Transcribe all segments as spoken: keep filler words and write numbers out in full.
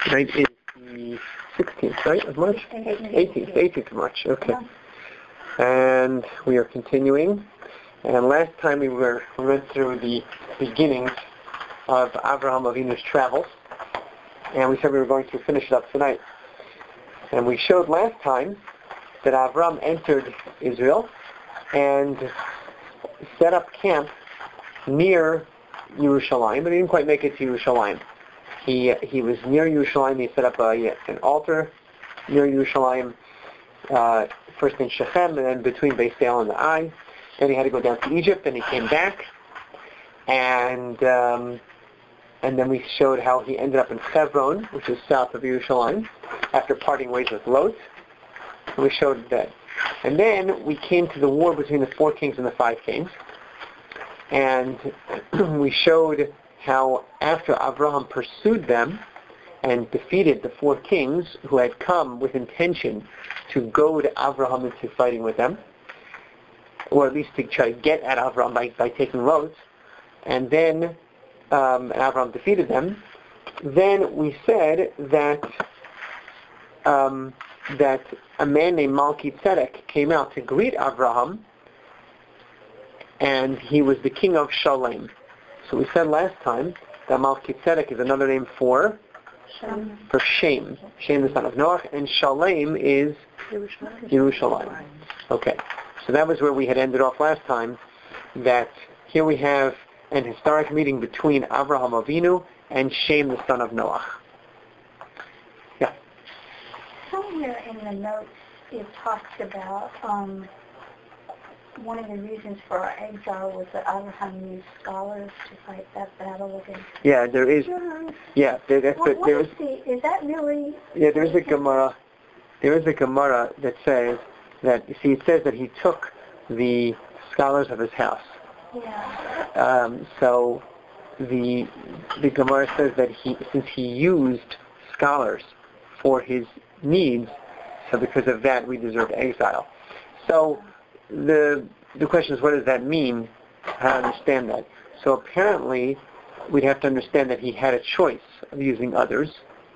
Tonight is the sixteenth, right, of March? eighteenth, eighteenth of March, okay. And we are continuing. And last time we were we went through the beginnings of Avraham Avinu's travels. And we said we were going to finish it up tonight. And we showed last time that Avram entered Israel and set up camp near Yerushalayim, but he didn't quite make it to Yerushalayim. He he was near Yerushalayim. He set up a, an altar near Yerushalayim, uh, first in Shechem and then between Beis El and the Ai. Then he had to go down to Egypt, and he came back, and um, and then we showed how he ended up in Hebron, which is south of Yerushalayim, after parting ways with Lot. And we showed that. And then we came to the war between the four kings and the five kings. And we showed how after Abraham pursued them and defeated the four kings who had come with intention to goad Abraham into fighting with them, or at least to try to get at Abraham by, by taking Lot, and then um, Abraham defeated them, then we said that um, that a man named Malki Tzedek came out to greet Abraham, and he was the king of Shalem. So we said last time that Malki Tzedek is another name for Shem. for Shem. Shem, the son of Noah, and Shalem is Yerushalayim. Okay, so that was where we had ended off last time, that here we have an historic meeting between Avraham Avinu and Shem, the son of Noah. Yeah. Somewhere in the notes it talks about um, one of the reasons for our exile was that Abraham used scholars to fight that battle against. Yeah, there is. Yeah, there, that's what, the, there is. The, is that really? Yeah, there is a Gemara. There is a Gemara that says that. You see, it says that he took the scholars of his house. Yeah. Um, so the the Gemara says that he, since he used scholars for his needs, so because of that we deserve exile. So the the question is, what does that mean? How to understand that? So apparently, we'd have to understand that he had a choice of using others,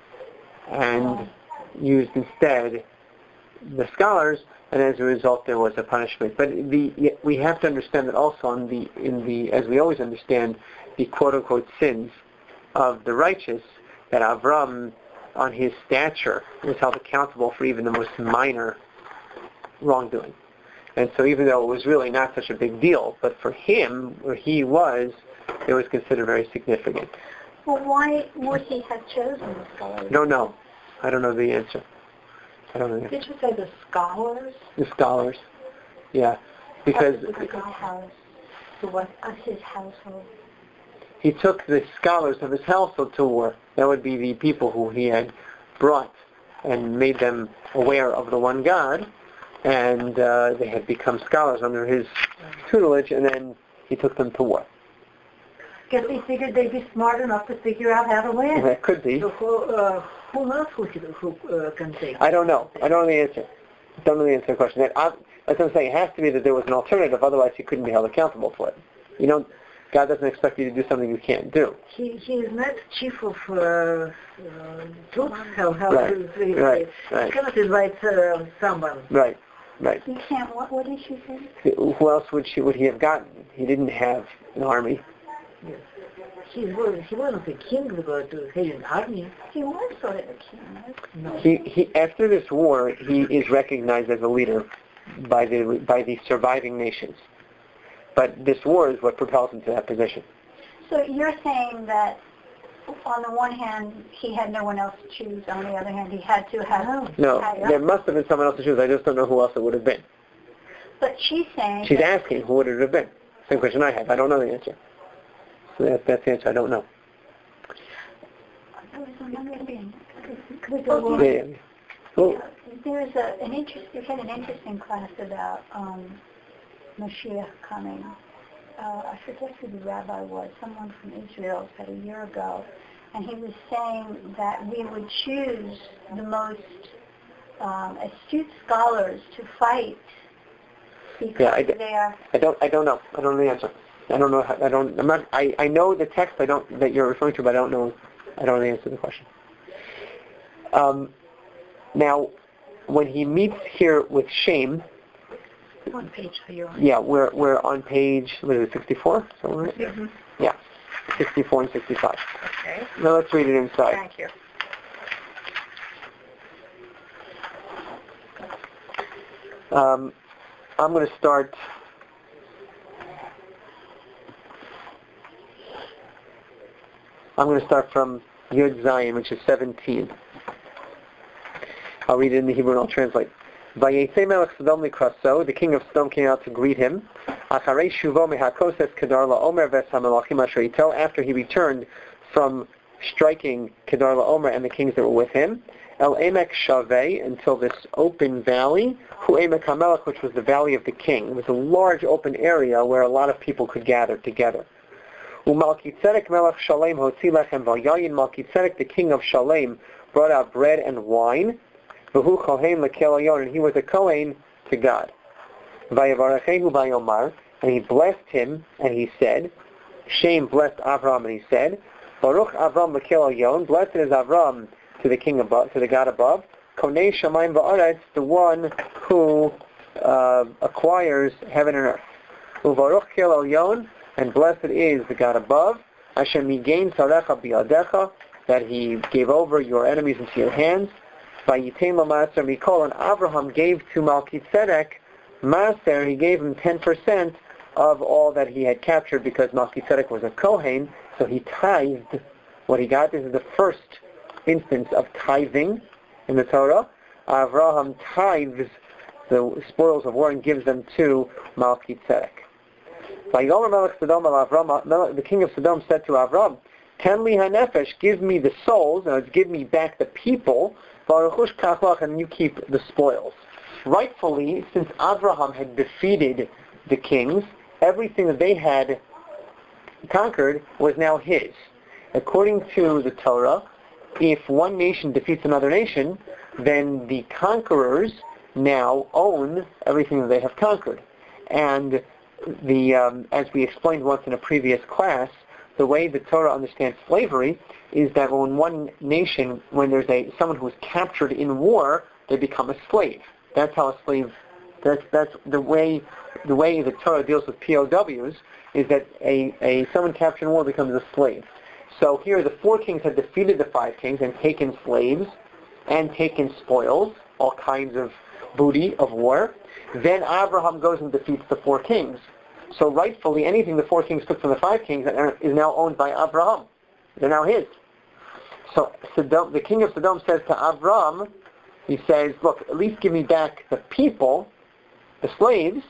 and used instead the scholars, and as a result, there was a punishment. But the we have to understand that also in the in the as we always understand the quote unquote sins of the righteous, that Avram, on his stature, was held accountable for even the most minor wrongdoing. And so even though it was really not such a big deal, but for him, where he was, it was considered very significant. Well, why would he have chosen the scholars? No, no. I don't know the answer. I don't know the answer. Did you say the scholars? The scholars. Yeah. Because of his house. So what of his household? He took the scholars of his household to war. That would be the people who he had brought and made them aware of the one God, and uh, they had become scholars under his tutelage, and then he took them to war. Guess he figured they'd be smart enough to figure out how to win. That could be. So who, uh, who else who, who uh, can take? I don't know. I don't know the answer. I don't know the answer to the question. That, uh, that's what I'm saying. It has to be that there was an alternative, otherwise he couldn't be held accountable for it. You know, God doesn't expect you to do something you can't do. He he is not chief of uh, uh, truth. How how right. to say right. it? Right. He cannot invite uh, someone. Right. Right. You can't. What? What did she say? Who else would she would he have gotten? He didn't have an army. Yes. He was he wasn't a king to go to have an army. He was sort of a king. Right? No. He he after this war he is recognized as a leader by the by the surviving nations. But this war is what propels him to that position. So you're saying that on the one hand he had no one else to choose, on the other hand he had to have... No, had there must have been someone else to choose. I just don't know who else it would have been. But she's saying... She's asking who would it have been. Same question I have. I don't know the answer. So that, that's the answer. I don't know. Well, yeah. Well, there's a, an interest, we had an interesting class about um, Mashiach coming. Uh, I forget who the rabbi was, someone from Israel said a year ago, and he was saying that we would choose the most um, astute scholars to fight because yeah, I, they are... I don't. I don't know. I don't know the answer. I don't know. How, I don't. I'm not. I, I know the text. I don't that you're referring to, but I don't know. I don't know the answer to the question. Um, now, when he meets here with Shem, One page for you. yeah, we're we're on page, what is it, sixty-four? Somewhere? Mm-hmm. Yeah, sixty-four and sixty-five. Okay. Now let's read it inside. Thank you. Um, I'm going to start. I'm going to start from Yud Zayin, which is seventeen. I'll read it in the Hebrew and I'll translate. Vayetze melech Sodom likraso, the king of Sodom came out to greet him. Acharei shuvo mehakoses kedar laomer ves hamelachim asher ito, after he returned from striking Kedar laomer and the kings that were with him. El emek shaveh, until this open valley, hu emek hamelech, which was the valley of the king. It was a large open area where a lot of people could gather together. Umalkitzedek melech Shalem hotzi lechem v'yayin. Malkitzedek, the king of Shalem, brought out bread and wine. V'hu kohen lekel ayon, and he was a kohen to God. Vayavarechehu vayomar, and he blessed him, and he said, Shem blessed Avram, and he said, Baruch Avram lekel ayon, blessed is Avram to the king above, to the God above. Konei shamayim va'aretz, the one who uh, acquires heaven and earth. Uvaruch kel ayon, and blessed is the God above. Hashem migain sarecha biyadecha, that he gave over your enemies into your hands. Vayitem la'maser mikol, and Abraham gave to Malkitzedek maser, he gave him ten percent of all that he had captured, because Malkitzedek was a Kohen, so he tithed what he got. This is the first instance of tithing in the Torah. Abraham tithes the spoils of war and gives them to Malkitzedek. The king of Sodom said to Avram, Ten li hanefesh, give me the souls, and give me back the people, and you keep the spoils. Rightfully, since Abraham had defeated the kings, everything that they had conquered was now his. According to the Torah, if one nation defeats another nation, then the conquerors now own everything that they have conquered. And the um, as we explained once in a previous class, the way the Torah understands slavery is that when one nation, when there's a someone who is captured in war, they become a slave. That's how a slave. That's that's the way the way the Torah deals with P O Ws, is that a, a someone captured in war becomes a slave. So here the four kings had defeated the five kings and taken slaves and taken spoils, all kinds of booty of war. Then Abraham goes and defeats the four kings. So rightfully, anything the four kings took from the five kings is now owned by Abraham. They're now his. So Sodom, the king of Sodom says to Avram, he says, look, at least give me back the people, the slaves,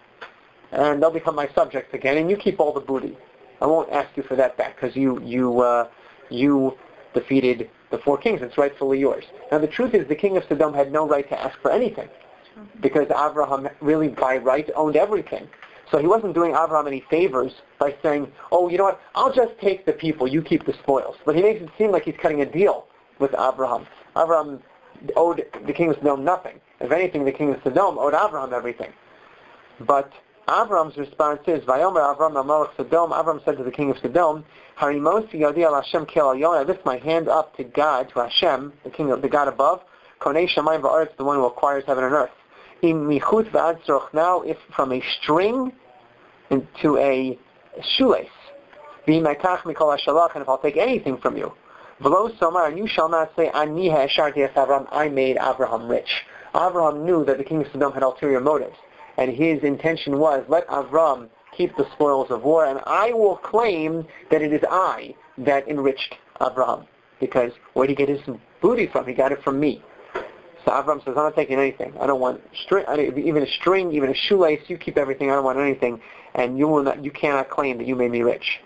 and they'll become my subjects again, and you keep all the booty. I won't ask you for that back, because you you uh, you defeated the four kings. It's rightfully yours. Now the truth is, the king of Sodom had no right to ask for anything, because Abraham really by right owned everything. So he wasn't doing Abraham any favors by saying, oh, you know what, I'll just take the people, you keep the spoils. But he makes it seem like he's cutting a deal with Abraham. Abraham owed the king of Sodom nothing. If anything, the king of Sodom owed Abraham everything. But Abraham's response is, Vayomer Avram Amalek Sodom, Abraham said to the king of Sodom, Harimosi Yadi al Hashem Kel Elyon, I lift my hand up to God, to Hashem, the king of the God above, Konei Shamayim Va'aretz, the one who acquires heaven and earth. In michut v'ad tzroch, now if from a string into a shoelace, v'imekach mikol hashalach, and if I'll take anything from you, v'lo somar, and you shall not say, ani ha'esharti es Avram, I made Abraham rich. Abraham knew that the king of Sodom had ulterior motives, and his intention was, let Avram keep the spoils of war, and I will claim that it is I that enriched Abraham, because where did he get his booty from? He got it from me. So Avram says, I'm not taking anything. I don't want string, even a string, even a shoelace. You keep everything. I don't want anything, and you will not. You cannot claim that you made me rich.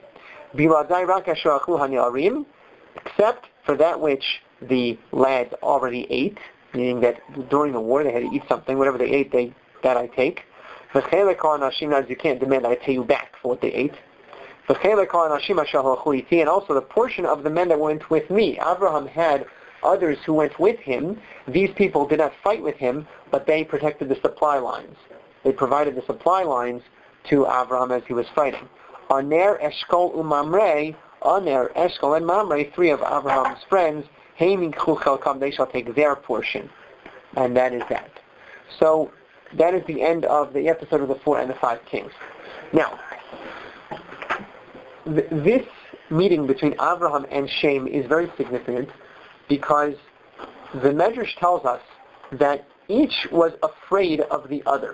Except for that which the lads already ate, meaning that during the war they had to eat something. Whatever they ate, they that I take. You can't demand that I pay you back for what they ate. And also the portion of the men that went with me. Abraham had others who went with him. These people did not fight with him, but they protected the supply lines. They provided the supply lines to Abraham as he was fighting. Aner, Eshkol, Umamre, Aner, Eshkol, and Mamre, three of Abraham's friends, Haim yikchu chelkam, they shall take their portion. And that is that. So that is the end of the episode of the four and the five kings. Now, th- this meeting between Avraham and Shem is very significant because the Medrash tells us that each was afraid of the other.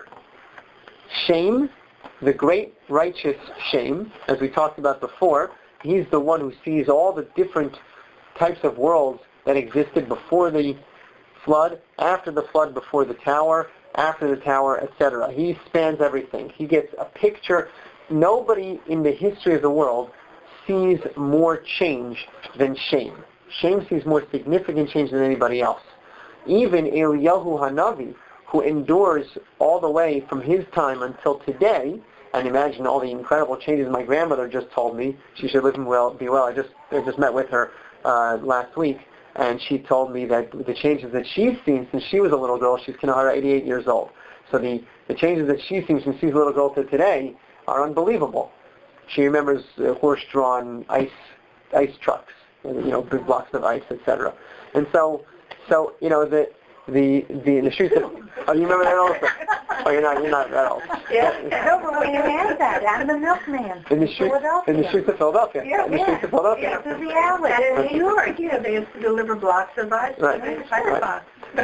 Shem, the great righteous Shem, as we talked about before, he's the one who sees all the different types of worlds that existed before the flood, after the flood, before the tower, after the tower, et cetera. He spans everything. He gets a picture. Nobody in the history of the world sees more change than Shem. Shem sees more significant change than anybody else. Even Eliyahu Hanavi, who endures all the way from his time until today, and imagine all the incredible changes my grandmother just told me. She should live and well, be well. I just I just met with her uh, last week, and she told me that the changes that she's seen since she was a little girl, she's Kinahara, eighty-eight years old. So the, the changes that she's seen since she's a little girl to today are unbelievable. She remembers uh, horse-drawn ice ice trucks, you know, big blocks of ice, et cetera. And so, so you know, the the the, the streets of, oh, you remember that also? Oh, you're not you're not that old. Yeah, no, but we had that. I'm the milkman. In the streets, in the streets of Philadelphia. Yeah, in the yeah. streets of Philadelphia. Yeah, through the alley. Right. New York, yeah, they used to deliver blocks of ice. Right. Right.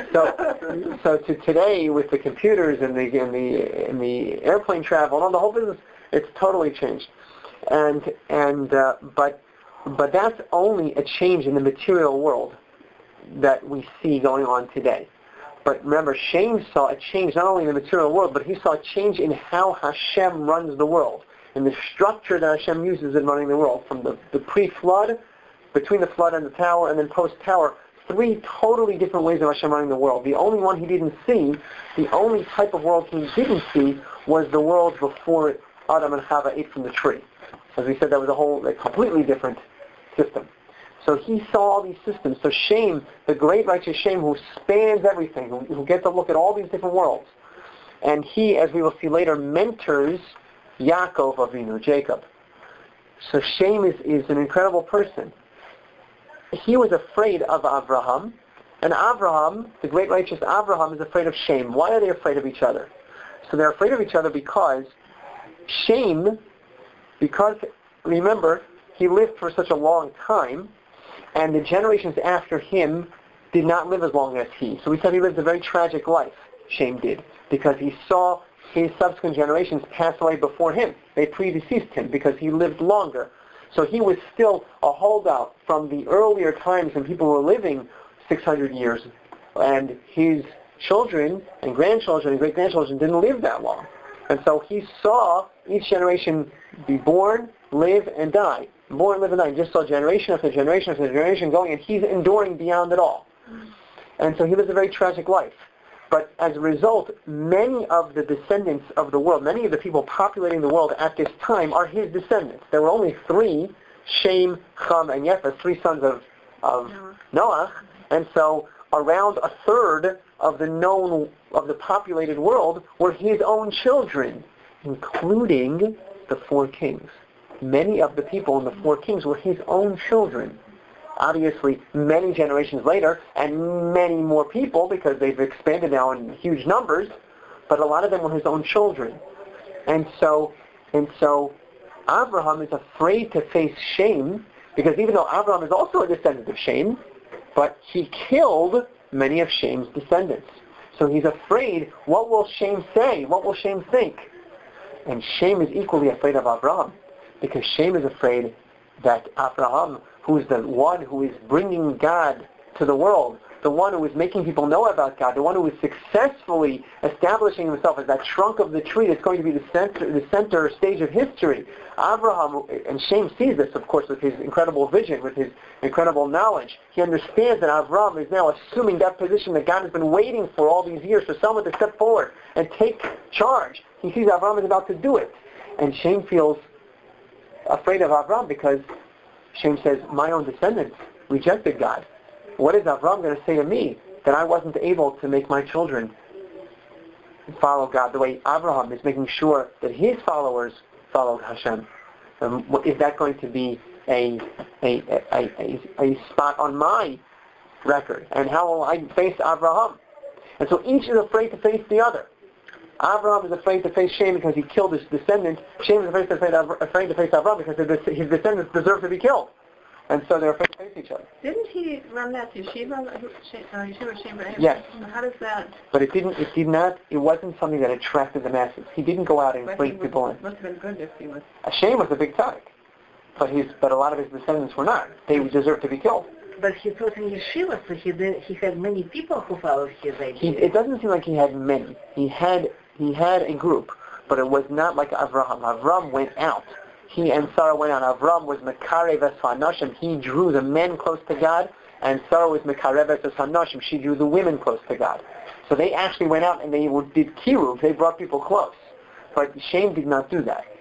So, so to today with the computers and the and the and the airplane travel and all the whole business, it's totally changed. And and uh, but but that's only a change in the material world that we see going on today. But remember, Shem saw a change not only in the material world, but he saw a change in how Hashem runs the world, in the structure that Hashem uses in running the world, from the, the pre-flood, between the flood and the tower, and then post-tower, three totally different ways of Hashem running the world. The only one he didn't see, the only type of world he didn't see, was the world before Adam and Chava ate from the tree. As we said, that was a whole, a completely different system. So he saw all these systems. So Shem, the great righteous Shem, who spans everything, who, who gets a look at all these different worlds. And he, as we will see later, mentors Yaakov Avinu, Jacob. So Shem is, is an incredible person. He was afraid of Abraham, and Abraham, the great righteous Abraham, is afraid of Shem. Why are they afraid of each other? So they're afraid of each other because Shem, because, remember, he lived for such a long time, and the generations after him did not live as long as he. So we said he lived a very tragic life, Shem did, because he saw his subsequent generations pass away before him. They predeceased him because he lived longer. So he was still a holdout from the earlier times when people were living six hundred years, and his children and grandchildren and great-grandchildren didn't live that long. And so he saw each generation be born, live, and die. Born, live, and die. He just saw generation after generation after generation going, and he's enduring beyond it all. And so he lives a very tragic life. But as a result, many of the descendants of the world, many of the people populating the world at this time are his descendants. There were only three, Shem, Cham, and Yefeth, three sons of, of Noah. Noah. And so around a third of the known, of the populated world were his own children, including the four kings. Many of the people in the four kings were his own children. Obviously, many generations later, and many more people, because they've expanded now in huge numbers, but a lot of them were his own children. And so, and so, Abraham is afraid to face Shem, because even though Abraham is also a descendant of Shem, but he killed many of Shem's descendants. So he's afraid, what will Shem say? What will Shem think? And Shem is equally afraid of Abraham, because Shem is afraid that Abraham, who is the one who is bringing God to the world, the one who is making people know about God, the one who is successfully establishing himself as that trunk of the tree that's going to be the center, the center stage of history. Abraham, and Shem sees this, of course, with his incredible vision, with his incredible knowledge. He understands that Abraham is now assuming that position that God has been waiting for all these years for someone to step forward and take charge. He sees Abraham is about to do it. And Shem feels afraid of Abraham because Shem says, my own descendants rejected God. What is Abraham going to say to me that I wasn't able to make my children follow God the way Abraham is making sure that his followers followed Hashem? Um, is that going to be a a, a, a, a spot on my record? And how will I face Avraham? And so each is afraid to face the other. Avraham is afraid to face Shem because he killed his descendant. Shem is afraid to face, afraid to face Avraham because his descendants deserve to be killed. And so they're afraid to face each other. Didn't he run that yeshiva? Uh, yeshiva Shem? Yes. How does that? But it didn't. It did not. It wasn't something that attracted the masses. He didn't go out and But bring he people was, in. must have been good if he was. Shem was a big tzaddik, but his but a lot of his descendants were not. They deserved to be killed. But he taught in yeshiva, so he did, he had many people who followed his He, idea. it doesn't seem like he had many. He had he had a group, but it was not like Avraham. Avraham went out. He and Sarah went out. Avraham was Mekarev Hanoshim. He drew the men close to God, and Sarah was Mekarev Hanoshim. She drew the women close to God. So they actually went out and they did kiruv. They brought people close. But Shem did not do that.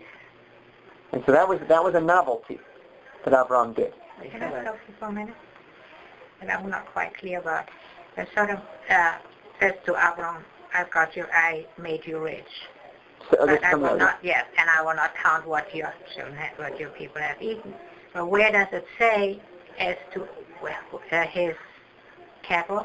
And so that was that was a novelty that Avraham did. Can I stop you for a minute? And I'm not quite clear about it. Sort of uh, says to Abraham, I've got you, I made you rich. So, But I will not, yes, and I will not count what your children have, what your people have eaten. But where does it say as to well, uh, his cattle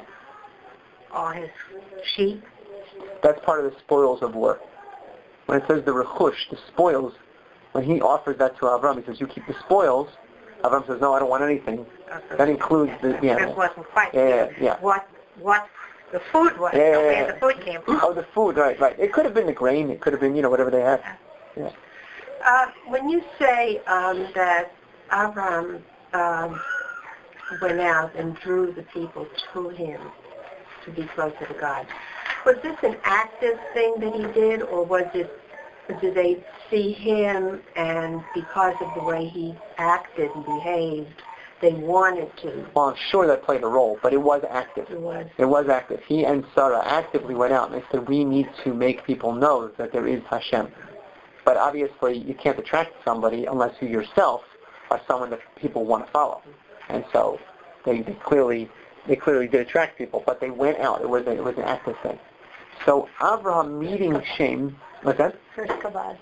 or his sheep? That's part of the spoils of war. When it says the rechush, the spoils, when he offers that to Avraham, he says, you keep the spoils. Avraham says, no, I don't want anything. Okay. That includes the, the This animals. wasn't quite Yeah, clear. yeah, yeah. What, what the food was, Yeah, yeah, or where yeah. the food came from. Oh, the food, right, right. It could have been the grain. It could have been, you know, whatever they had. Yeah. Uh, when you say um, that Abraham um, went out and drew the people to him to be closer to God, was this an active thing that he did, or was it, did they see him and because of the way he acted and behaved, they wanted to? Well, I'm sure that played a role, but it was active. It was. It was active. He and Sarah actively went out and they said, we need to make people know that there is Hashem. But obviously, you can't attract somebody unless you yourself are someone that people want to follow. And so they, they clearly they clearly did attract people, but they went out. It was a, it was an active thing. So Avraham meeting Shem, what's that? First kabbalah.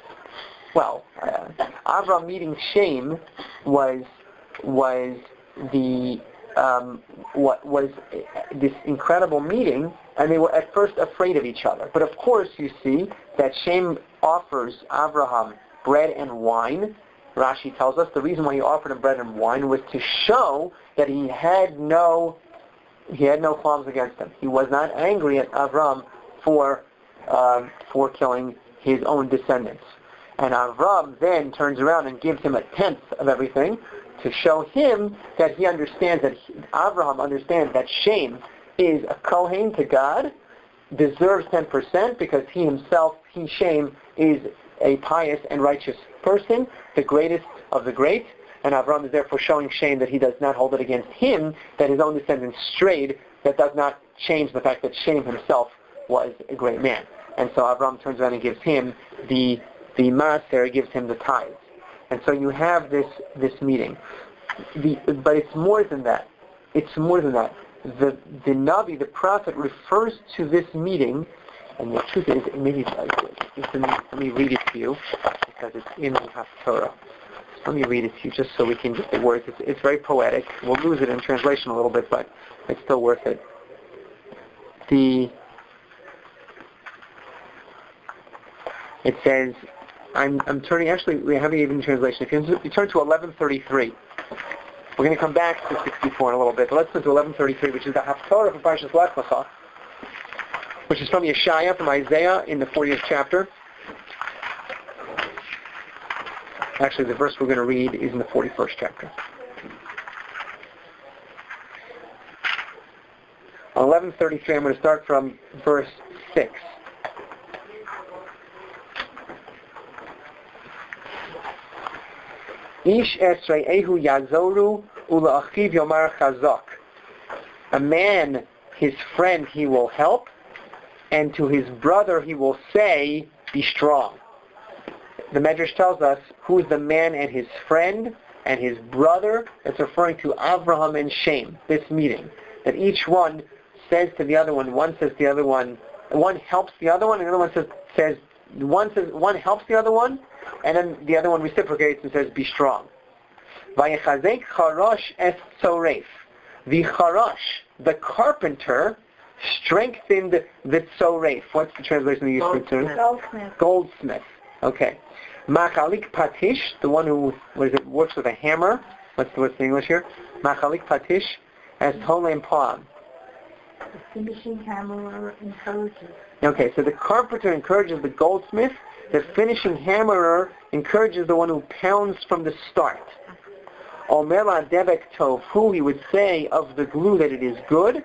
Well, uh, Avraham meeting Shem was was the um, what was this incredible meeting, and they were at first afraid of each other. But of course, you see that Shem offers Avraham bread and wine. Rashi tells us the reason why he offered him bread and wine was to show that he had no he had no qualms against him. He was not angry at Avraham for um, for killing his own descendants. And Avraham then turns around and gives him a tenth of everything to show him that he understands that he, Avraham understands that Shem is a Kohen to God, deserves ten percent because he himself, he Shem, is a pious and righteous person, the greatest of the great. And Avraham is therefore showing Shem that he does not hold it against him, that his own descendants strayed. That does not change the fact that Shem himself was a great man. And so Avraham turns around and gives him the the maaser, gives him the tithes. And so you have this this meeting. The, but it's more than that. It's more than that. The the Navi, the prophet, refers to this meeting, and the truth is, maybe just let me, let me read it to you because it's in the Haftorah. Let me read it to you just so we can get the words. It's, it's very poetic. We'll lose it in translation a little bit, but it's still worth it. The it says, I'm I'm turning. Actually, we haven't even translation. If you, you turn to eleven thirty-three, we're going to come back to sixty-four in a little bit. But let's turn to eleven thirty-three, which is the Haftorah of Parshas Lech Lecha, which is from Yeshaya, from Isaiah, in the fortieth chapter. Actually, the verse we're going to read is in the forty-first chapter. On eleven thirty-three, I'm going to start from verse six. Ish esrei ehu yazoru ula'achiv yomar chazak. A man, his friend, he will help, and to his brother he will say, be strong. The Medrash tells us who is the man and his friend and his brother. It's referring to Avraham and Shem, this meeting. That each one says to the other one, one says to the other one, one helps the other one, and the other one says, says one says one helps the other one, and then the other one reciprocates and says, be strong. Vayechazek charosh es tzoreif. the charash, the carpenter, strengthened the tzoreif. What's the translation we use for tune? Goldsmith. Goldsmith. Okay. Machalik patish, the one who what is it, works with a hammer. What's the, what's the English here? Machalik patish, as tolem pam. The finishing hammerer encourages. Okay, so the carpenter encourages the goldsmith. The finishing hammerer encourages the one who pounds from the start. Omer debek tov, who he would say of the glue that it is good.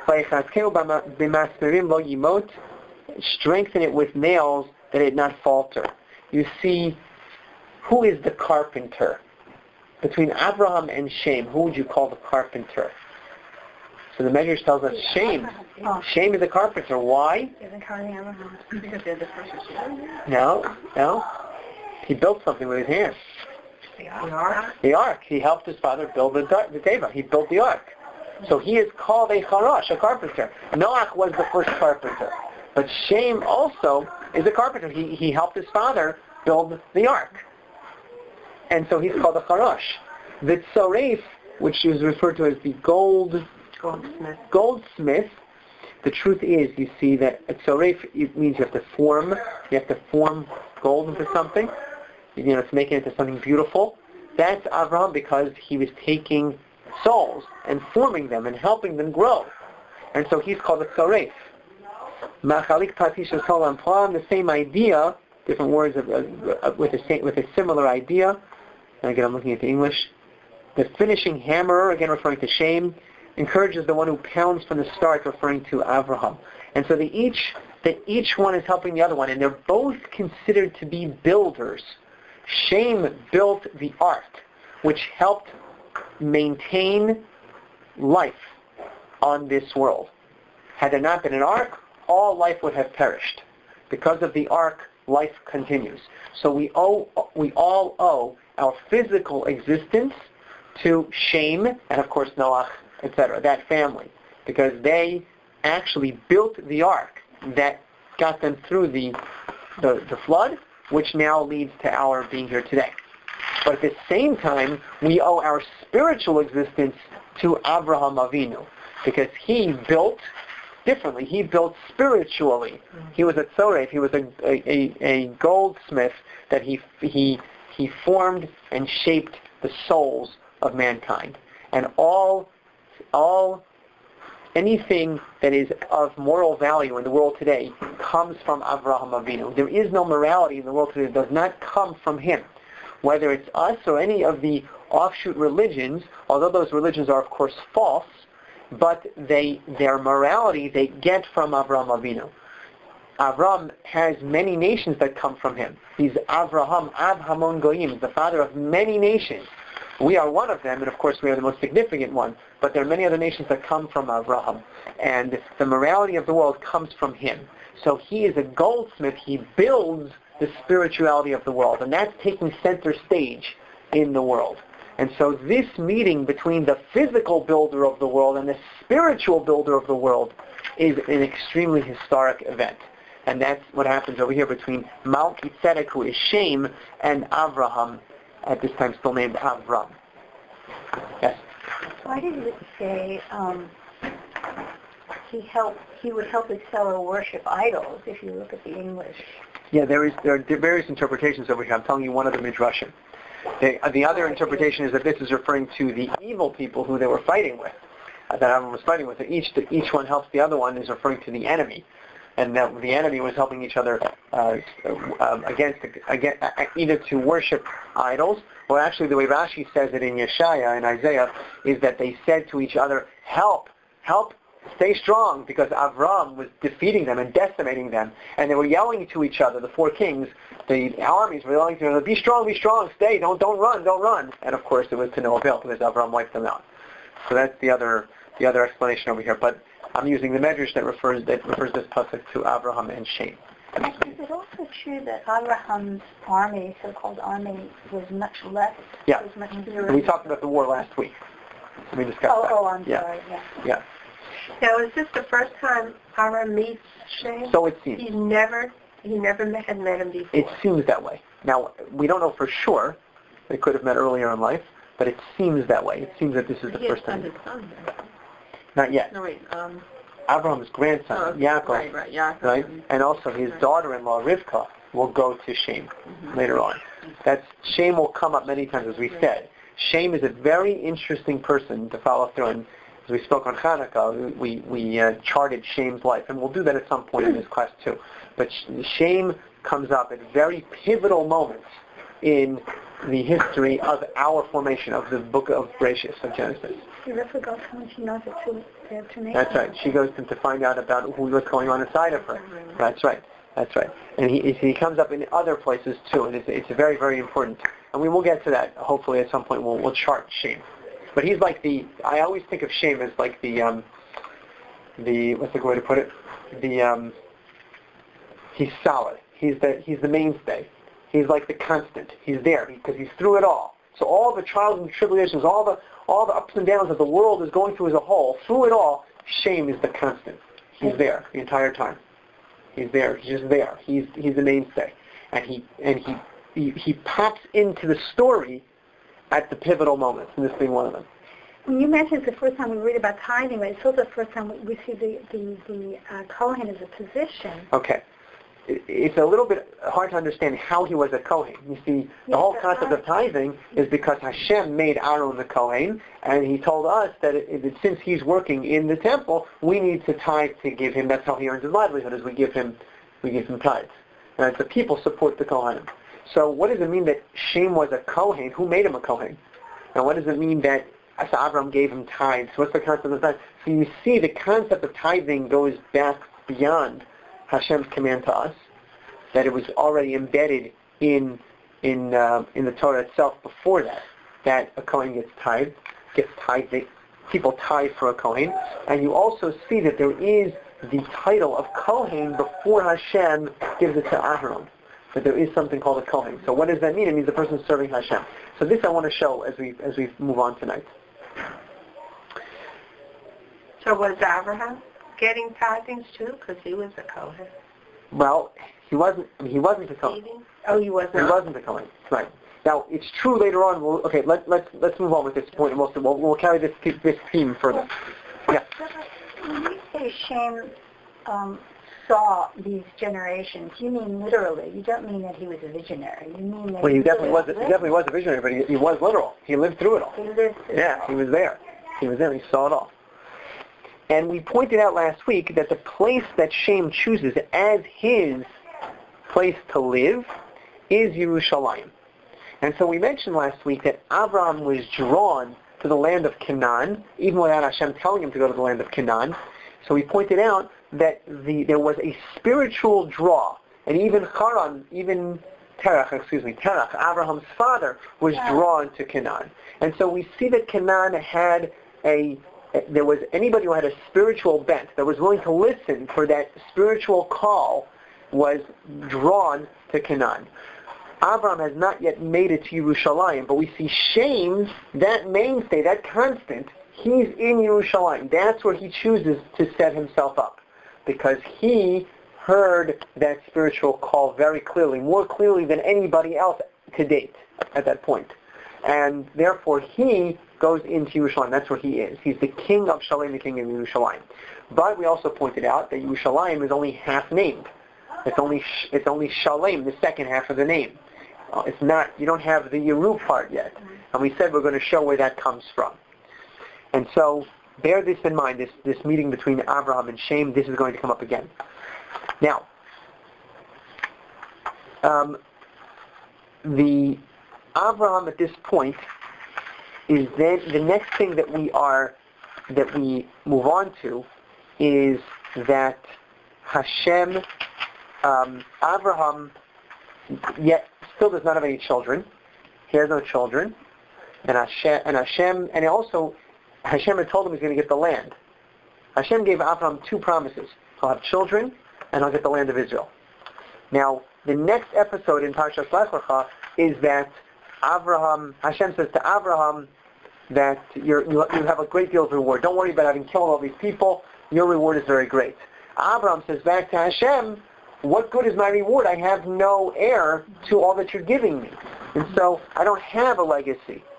Strengthen it with nails that it not falter. You see, who is the carpenter? Between Abraham and Shem, who would you call the carpenter? So the Medrash tells us Shem. Shem is the carpenter. Why? Because they're the first one. No, no. He built something with his hands. The ark? The ark. He helped his father build the, the teva. He built the ark. So he is called a charash, a carpenter. Noach was the first carpenter. But Shem also is a carpenter. He, he helped his father build the ark. And so he's called a charash. The tzoreif, which is referred to as the gold Goldsmith. goldsmith, the truth is, you see, that a tzoreif, it means you have to form, you have to form gold into something, you know, to make it into something beautiful. That's Avraham, because he was taking souls and forming them and helping them grow. And so he's called a tzoreif. Machalik patish solam plam, the same idea, different words of, uh, with, a same, with a similar idea. And again, I'm looking at the English. The finishing hammerer, again referring to Shem, encourages the one who pounds from the start, referring to Avraham. And so they each, that each one is helping the other one, and they're both considered to be builders. Shem built the ark, which helped maintain life on this world. Had there not been an ark, all life would have perished. Because of the ark, life continues. So we owe, we all owe our physical existence to Shem, and of course Noach, et cetera, that family, because they actually built the ark that got them through the, the the flood, which now leads to our being here today. But at the same time, we owe our spiritual existence to Abraham Avinu, because he built differently. He built spiritually. He was a tzoreif. He was a, a, a goldsmith that he he he formed and shaped the souls of mankind. And all all anything that is of moral value in the world today comes from Avraham Avinu. There is no morality in the world today that does not come from him. Whether it's us or any of the offshoot religions, although those religions are of course false, but they their morality they get from Avraham Avinu. Avram has many nations that come from him. He's Avraham, Av Hamon Goyim, the father of many nations. We are one of them, and of course we are the most significant one, but there are many other nations that come from Avraham. And the morality of the world comes from him. So he is a goldsmith. He builds the spirituality of the world, and that's taking center stage in the world. And so this meeting between the physical builder of the world and the spiritual builder of the world is an extremely historic event. And that's what happens over here between Malki Tzedek, who is Shem, and Avraham, at this time still named Avram. Yes? Why did it say um, he helped? He would help his fellow worship idols? If you look at the English. Yeah, there is there are various interpretations over here. I'm telling you one of the midrashim. The, uh, the other interpretation is that this is referring to the evil people who they were fighting with, uh, that Avram was fighting with. Each each one helps the other one is referring to the enemy. And that the enemy was helping each other uh, uh, against, against uh, either to worship idols, or actually the way Rashi says it in Yeshaya and Isaiah is that they said to each other, "Help, help, stay strong," because Avram was defeating them and decimating them, and they were yelling to each other. The four kings, the armies were yelling to each other, "Be strong, be strong, stay, don't don't run, don't run." And of course, it was to no avail because Avram wiped them out. So that's the other the other explanation over here, but. I'm using the medrash that refers that refers this pasuk to Avraham and Shem. And is it also true that Abraham's army, so-called army, was much less? Yeah. Was much fewer? We talked about the war last week. We discussed Oh, that. oh, I'm yeah. sorry. Yeah. Yeah. Now, is this the first time Avraham meets Shem? So it seems. He never, he never met, had met him before. It seems that way. Now we don't know for sure. They could have met earlier in life, but it seems that way. It seems that this is the He first had time. his son then. Not yet. No, wait. Um, Abraham's grandson, oh, Yaakov, right, right, Yaakov. right? And also his Right. daughter-in-law, Rivka, will go to Shem Mhm. later on. That's Shem will come up many times, as we said. Shem is a very interesting person to follow through. And as we spoke on Hanukkah, we, we uh, charted Shem's life, and we'll do that at some point in this class too. But Shem comes up at very pivotal moments in the history of our formation, of the book of Bereshit, of Genesis. She forgot someone she knows it to, uh, to name. That's right. She goes in to find out about who, what's going on inside of her. That's right. That's right. And he he comes up in other places too, and it's it's very, very important. And we will get to that, hopefully, at some point. We'll, we'll chart Shem. But he's like the, I always think of Shem as like the, um, the what's the good way to put it? The, um, he's solid. He's the, he's the mainstay. He's like the constant. He's there because he's through it all. So all the trials and tribulations, all the all the ups and downs that the world is going through as a whole, through it all, Shem is the constant. He's there the entire time. He's there. He's just there. He's he's the mainstay, and he and he he, he pops into the story at the pivotal moments, and this being one of them. When you mentioned it's the first time we read about tithing, but it's also the first time we see the the, the uh, Kohen as a position. Okay. It's a little bit hard to understand how he was a Kohen. You see, the Yes, whole that's concept right. of tithing is because Hashem made Aaron the Kohen, and he told us that, it, that since he's working in the temple, we need to tithe to give him. That's how he earns his livelihood, is we give him, we give him tithes. And the people support the Kohanim. So what does it mean that Shem was a Kohen? Who made him a Kohen? And what does it mean that Avram gave him tithes? What's the concept of tithes? So you see, the concept of tithing goes back beyond Hashem's command to us, that it was already embedded in in uh, in the Torah itself before that, that a Kohen gets tithed, gets tithed, they, people tithe for a Kohen, and you also see that there is the title of Kohen before Hashem gives it to Aaron, that there is something called a Kohen. So what does that mean? It means the person serving Hashem. So this I want to show as we as we move on tonight. So was Abraham getting tithings too? Because he was a Kohen. Well, he wasn't. He wasn't a Kohen. Oh, he was He not. wasn't a Kohen. Right. Now it's true. Later on, we'll, okay. Let, let's let's move on with this point, and we'll we'll, we'll carry this this theme further. Yeah. When you say Shem um, saw these generations, you mean literally. You don't mean that he was a visionary. You mean that Well, he he definitely was. lived He definitely was a visionary, but he, he was literal. He lived through it all. He lived through Yeah, it. he was there. He was there. He saw it all. And we pointed out last week that the place that Shem chooses as his place to live is Yerushalayim. And so we mentioned last week that Abraham was drawn to the land of Canaan, even without Hashem telling him to go to the land of Canaan. So we pointed out that the, there was a spiritual draw, and even Haran, even Terach, excuse me, Terach, Abraham's father, was drawn to Canaan. And so we see that Canaan had a, there was anybody who had a spiritual bent, that was willing to listen for that spiritual call, was drawn to Canaan. Abraham has not yet made it to Yerushalayim, but we see Shem, that mainstay, that constant, he's in Yerushalayim. That's where he chooses to set himself up, because he heard that spiritual call very clearly, more clearly than anybody else to date at that point. And therefore he goes into Yerushalayim. That's where he is. He's the king of Shalem, the king of Yerushalayim. But we also pointed out that Yerushalayim is only half named. It's only it's only Shalem, the second half of the name. Uh, it's not, you don't have the Yeru part yet. And we said we're going to show where that comes from. And so bear this in mind, this, this meeting between Abraham and Shem, this is going to come up again. Now, um, the Abraham at this point is then, the next thing that we are, that we move on to is that Hashem, um, Abraham, yet still does not have any children. He has no children. And Hashem, and Hashem, and also Hashem had told him he's going to get the land. Hashem gave Abraham two promises. He'll have children, and he'll get the land of Israel. Now, the next episode in Parshas Lech Lecha is that Abraham, Hashem says to Abraham that you're, you you have a great deal of reward. Don't worry about having killed all these people. Your reward is very great. Abraham says back to Hashem, what good is my reward? I have no heir to all that you're giving me. And so I don't have a legacy.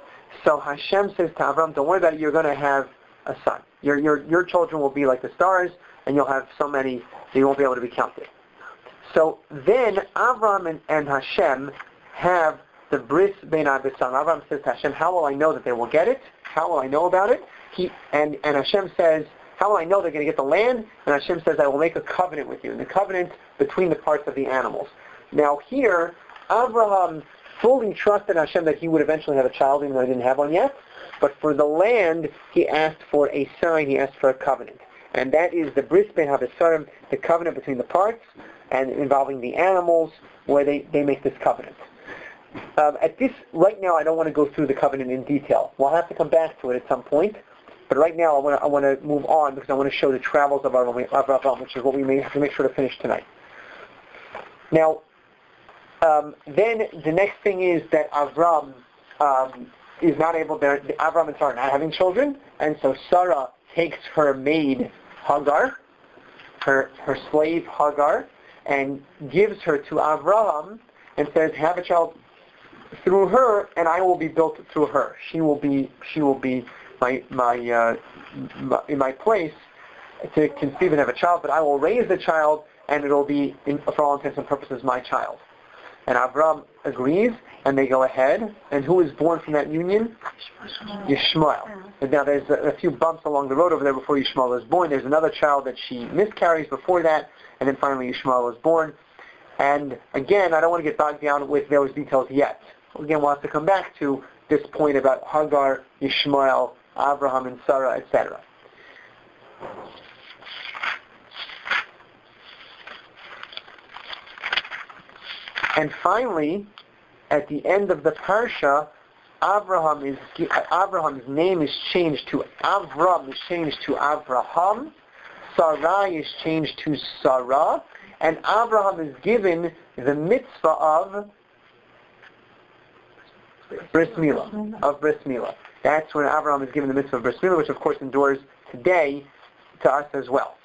So Hashem says to Avram, don't worry about it, you're going to have a son. Your, your, your children will be like the stars, and you'll have so many that you won't be able to be counted. So then Avram and, and Hashem have the bris bein abisam. Avram says to Hashem, how will I know that they will get it? How will I know about it? He, and, and Hashem says, how will I know they're going to get the land? And Hashem says, I will make a covenant with you. And the covenant between the parts of the animals. Now here, Abraham fully trusted Hashem that he would eventually have a child, even though he didn't have one yet. But for the land, he asked for a sign, he asked for a covenant. And that is the bris bein habesarim, the covenant between the parts, and involving the animals, where they, they make this covenant. Um, at this, right now, I don't want to go through the covenant in detail. We'll have to come back to it at some point. But right now, I want to, I want to move on because I want to show the travels of Avram, which is what we may have to make sure to finish tonight. Now, um, then the next thing is that Avram um, is not able to, Avram and Sarah are not having children, and so Sarah takes her maid Hagar, her, her slave Hagar, and gives her to Avram and says, have a child through her, and I will be built through her. She will be, she will be my, my, uh, my, in my place to conceive and have a child, but I will raise the child, and it will be, in, for all intents and purposes, my child. And Avram agrees, and they go ahead. And who is born from that union? Yishmael. And now there's a, a few bumps along the road over there before Yishmael is born. There's another child that she miscarries before that, and then finally Yishmael is born. And again, I don't want to get bogged down with those details yet. Again, we'll have to come back to this point about Hagar, Yishmael, Abraham, and Sarah, et cetera. And finally, at the end of the parsha, Abraham is Abraham's name is changed to Avram, is changed to Avraham, Sarai is changed to Sarah, and Abraham is given the mitzvah of Bris Milah, of Bris Milah. That's when Abraham is given the mitzvah of Bris Milah, which of course endures today to us as well.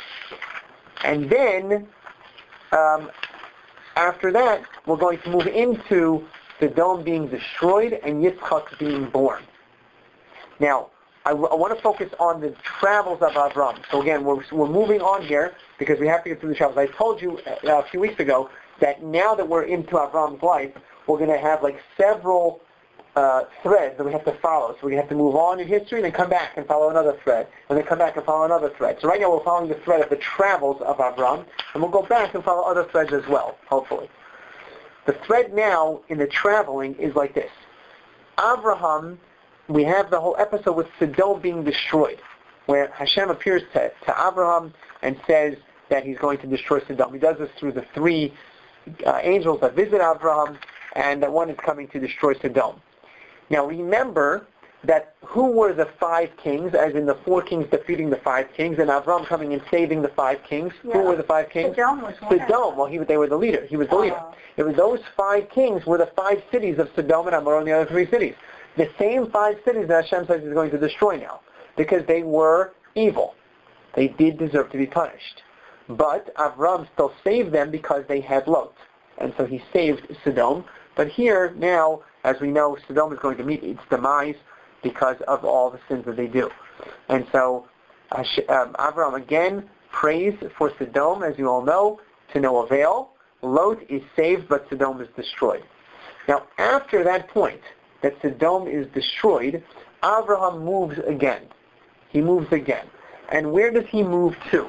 And then, um, after that, we're going to move into the dome being destroyed and Yitzchak being born. Now, I, w- I want to focus on the travels of Avram. So again, we're, we're moving on here because we have to get through the travels. I told you uh, a few weeks ago that now that we're into Avram's life, we're going to have like several uh, threads that we have to follow. So we have to move on in history and then come back and follow another thread, and then come back and follow another thread. So right now we're following the thread of the travels of Avram, and we'll go back and follow other threads as well, hopefully. The thread now in the traveling is like this. Abraham, we have the whole episode with Sodom being destroyed, where Hashem appears to, to Abraham and says that he's going to destroy Sodom. He does this through the three uh, angels that visit Abraham, and that one is coming to destroy Sodom. Now remember that who were the five kings, as in the four kings defeating the five kings, and Avram coming and saving the five kings? Yeah. Who were the five kings? Sodom was one. Sodom, well, he, they were the leader. He was the oh. leader. It was those five kings were the five cities of Sodom and Amorah and the other three cities. The same five cities that Hashem says he's going to destroy now, because they were evil. They did deserve to be punished. But Avram still saved them because they had Lot. And so he saved Sodom. But here, now, as we know, Sodom is going to meet its demise because of all the sins that they do. And so uh, um, Avram again prays for Sodom, as you all know, to no avail. Lot is saved, but Sodom is destroyed. Now, after that point, that Sodom is destroyed, Abraham moves again. He moves again. And where does he move to?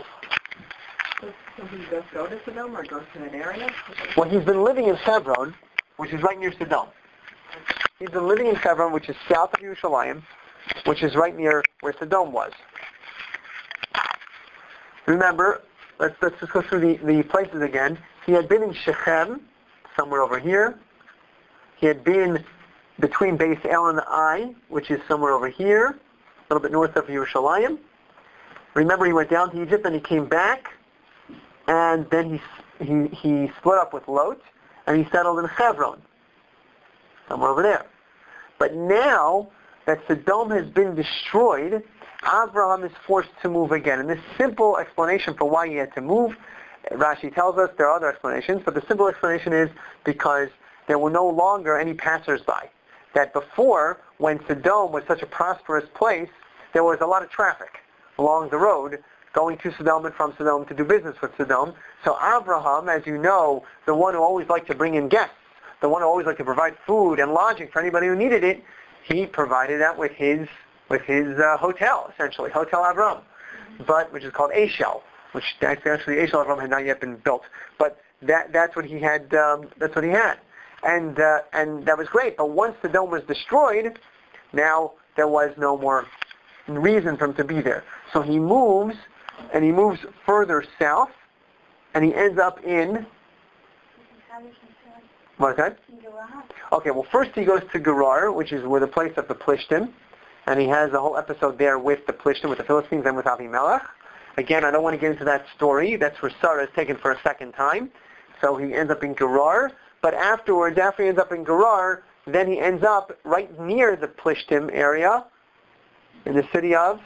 So he does go to Sodom or goes to an area? Well, he's been living in Hebron, which is right near Sodom. He's been living in Hebron, which is south of Yerushalayim, which is right near where Sodom was. Remember, let's, let's just go through the, the places again. He had been in Shechem, somewhere over here. He had been between Beis El and Ai, which is somewhere over here, a little bit north of Yerushalayim. Remember, he went down to Egypt and he came back, and then he he, he split up with Lot, and he settled in Hebron, somewhere over there. But now that Sodom has been destroyed, Abraham is forced to move again. And this simple explanation for why he had to move, Rashi tells us there are other explanations, but the simple explanation is because there were no longer any passersby. that before, when Sodom was such a prosperous place, there was a lot of traffic along the road going to Sodom and from Sodom to do business with Sodom. So Abraham, as you know, the one who always liked to bring in guests, the one who always liked to provide food and lodging for anybody who needed it, he provided that with his with his uh, hotel, essentially, Hotel Abraham, but which is called Eshel, which actually Eshel Abraham had not yet been built, but that that's what he had. Um, that's what he had, and uh, and that was great. But once the dome was destroyed, now there was no more reason for him to be there. So he moves, and he moves further south, and he ends up in. What is that? Okay, well first he goes to Gerar, which is where the place of the Plishtim, and he has a whole episode there with the Plishtim, with the Philistines, and with Avimelech. Again, I don't want to get into that story. That's where Sarah is taken for a second time. So he ends up in Gerar, but afterwards, after he ends up in Gerar, then he ends up right near the Plishtim area, in the city of,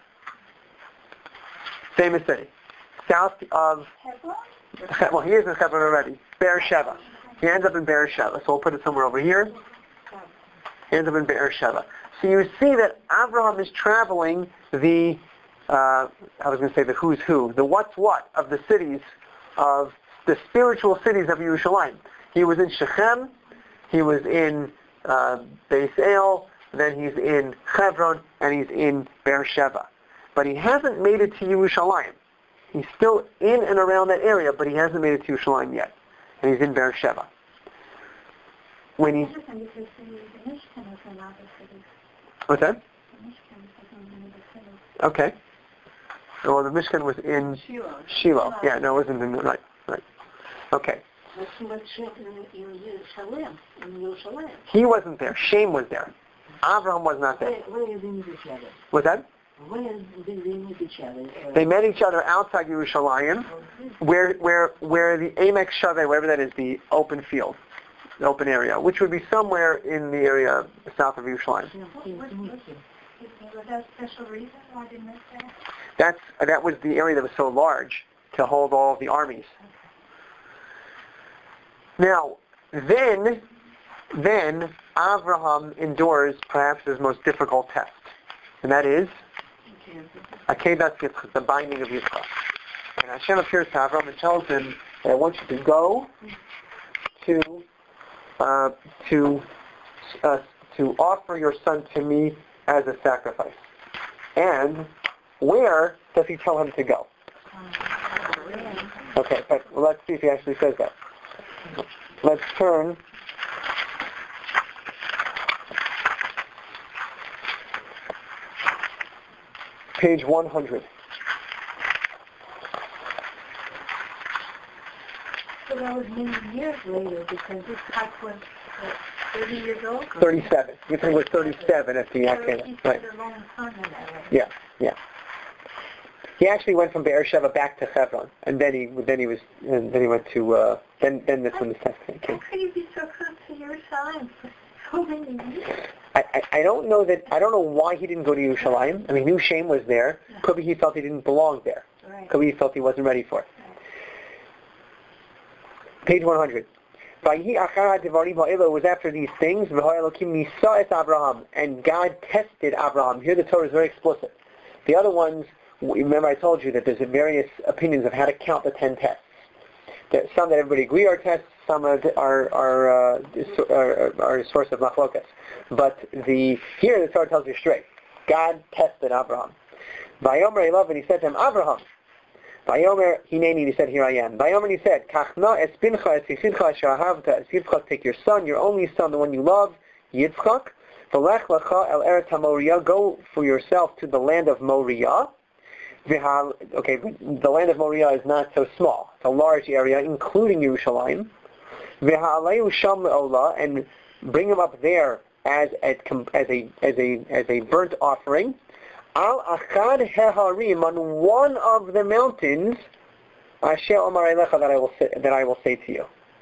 famous city, south of, Hebron? well he is in Hebron already, Beersheba. He ends up in Beersheba, so we'll put it somewhere over here. He ends up in Beersheba. So you see that Abraham is traveling the, uh, I was going to say the who's who, the what's what of the cities, of the spiritual cities of Yerushalayim. He was in Shechem, he was in uh, Beis El, then he's in Hebron, and he's in Beersheba. But he hasn't made it to Yerushalayim. He's still in and around that area, but he hasn't made it to Yerushalayim yet. And he's in Beersheba. When he, what's that? Okay. Well, the Mishkan was in Shiloh. Shiloh. Yeah, no, it wasn't in, right, right. Okay. He wasn't there. Shem was there. Abraham was not there. What's that? They met each other outside Yerushalayim, where where where the Emek Shaveh, wherever that is, the open field, the open area, which would be somewhere in the area south of Yerushalayim. Was that a special reason why they missed that? That's that was the area that was so large to hold all of the armies. Now, then, then Abraham endures perhaps his most difficult test, and that is Akedat Yitzchak, the binding of Yitzchak. And Hashem appears to Abraham and tells him, I want you to go to uh, to uh, to offer your son to me as a sacrifice. And where does he tell him to go? Okay, but let's see if he actually says that. Let's turn page one hundred. So that was many years later because this type was uh, thirty years old? thirty-seven. Yitzchak was thirty-seven at the Akedah. Right. Yeah, yeah. He actually went from Beersheba back to Hebron, and then he then he was and then he went to uh, then then that's when the test came. How could you be so close to Yerushalayim for so many years? I, I, I don't know that I don't know why he didn't go to Yerushalayim. I mean, he knew Shem was there. Yeah. Could be he felt he didn't belong there. Right. Could be he felt he wasn't ready for it. Right. Page one hundred. It was after these things, Abraham, and God tested Abraham. Are, here the Torah is very explicit. The other ones, remember I told you that there's various opinions of how to count the ten tests. There, some that everybody agree are tests, some are are are, uh, are, are a source of machlokas. But the here the Torah tells you straight. God tested Abraham. Vayomer Elav, and he said to him, Abraham. Vayomer Hineni, he said, here I am. Vayomer, he said, Kachna es bincha es yichidcha asher ahavta es Yitzchak, take your son, your only son, the one you love, Yitzchak. V'lech lecha el eretz ha-Moriah, go for yourself to the land of Moriah. Okay, the land of Moriah is not so small. It's a large area, including Yerushalayim. V'ha'alehu sham le'olah, and bring him up there as a, as a as a as a burnt offering. Al achad heharim, on one of the mountains, asher omar elecha, that I will say, that I will say to you.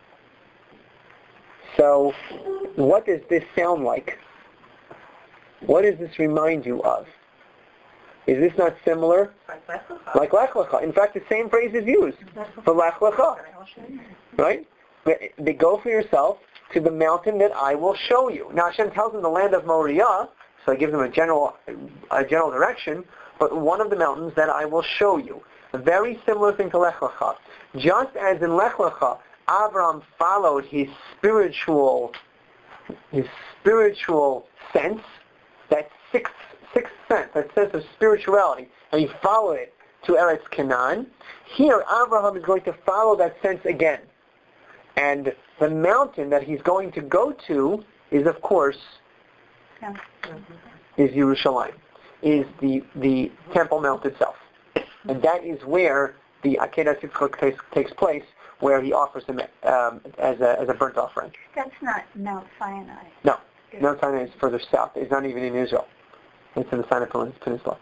So, what does this sound like? What does this remind you of? Is this not similar? Like Lech Lecha. In fact, the same phrase is used for Lech Lecha. Right? They go for yourself. to the mountain that I will show you. Now Hashem tells him the land of Moriah, so he gives him a general, a general direction, but one of the mountains that I will show you. A very similar thing to Lech Lecha. Just as in Lech Lecha, Abraham followed his spiritual, his spiritual sense, that sixth, sixth sense, that sense of spirituality, and he followed it to Eretz Canaan. Here, Abraham is going to follow that sense again. And the mountain that he's going to go to is, of course, Yeah. is Yerushalayim, is the, the Temple Mount itself. And that is where the Akedah Yitzchak takes, takes place, where he offers him um, as, a, as a burnt offering. That's not Mount Sinai. No. Mount Sinai is further south. It's not even in Israel. It's in the Sinai Peninsula.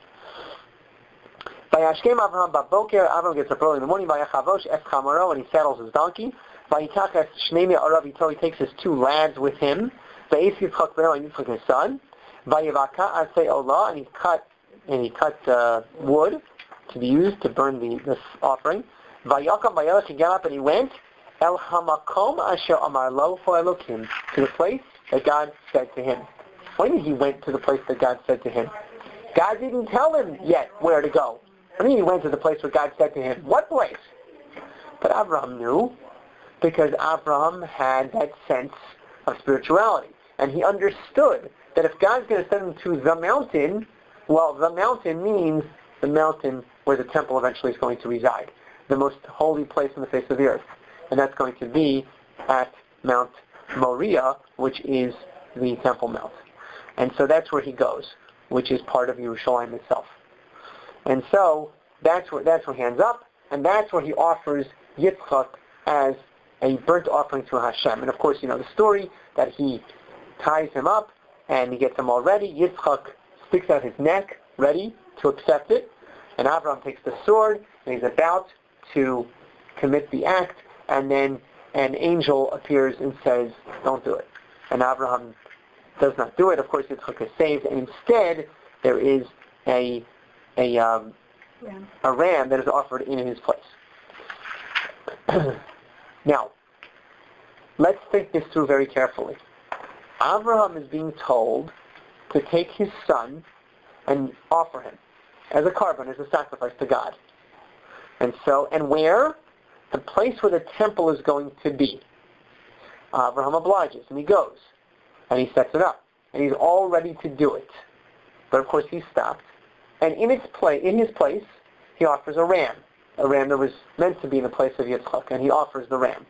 Vayashkem Avraham Baboker, Avraham gets up early in the morning, Vayachavosh Es Chamaro, and he saddles his donkey. Vayitach Es Shnei Arav, he takes his two lads with him. Vayis Yitzchak Beno, and Yitzchak his son. Vayivaka Asei Olah, and he cut, and he cut uh, wood to be used to burn the this offering. Vayakam Vayelech, he got up and he went El Hamakom Asher Amar Lo for Elokim, to the place that God said to him. When he went to the place that God said to him? God didn't tell him yet where to go. I mean, he went to the place where God said to him. What place? But Abraham knew, because Abraham had that sense of spirituality. And he understood that if God's going to send him to the mountain, well, the mountain means the mountain where the temple eventually is going to reside, the most holy place on the face of the earth. And that's going to be at Mount Moriah, which is the Temple Mount. And so that's where he goes, which is part of Yerushalayim itself. And so that's where that's where he ends up, and that's where he offers Yitzchak as a burnt offering to Hashem. And of course, you know the story that he ties him up and he gets him all ready. Yitzchak sticks out his neck, ready to accept it, and Abraham takes the sword and he's about to commit the act, and then an angel appears and says, "Don't do it." And Abraham does not do it. Of course, Yitzchak is saved, and instead there is a a um, Ram. a ram that is offered in his place. Now, let's think this through very carefully. Abraham is being told to take his son and offer him as a carbon, as a sacrifice to God. And so, and where? The place where the temple is going to be. Abraham obliges, and he goes, and he sets it up, and he's all ready to do it. But of course, he's stopped. And in its place, in his place, he offers a ram, a ram that was meant to be in the place of Yitzchak, and he offers the ram.